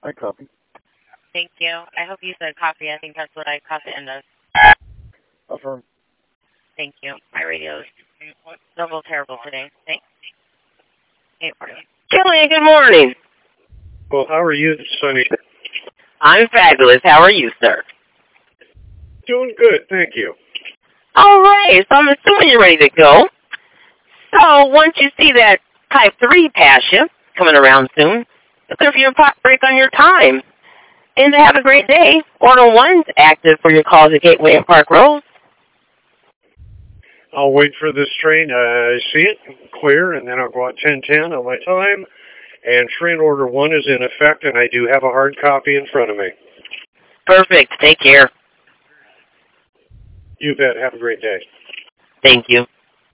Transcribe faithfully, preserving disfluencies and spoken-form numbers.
I copy. Thank you. I hope you said copy. I think that's what I caught the end of. Affirm. Thank you. My radio's double terrible today. Thanks. Hey, Kelly, good morning. Well, how are you, Sonny? I'm fabulous. How are you, sir? Doing good, thank you. All right, so I'm assuming you're ready to go. So once you see that Type three pass you, coming around soon, look for your pop break on your time. And to have a great day, Order one's active for your calls at Gateway and Park Road. I'll wait for this train. Uh, I see it clear, and then I'll go out ten ten on my time. And train order one is in effect, and I do have a hard copy in front of me. Perfect. Take care. You bet. Have a great day. Thank you.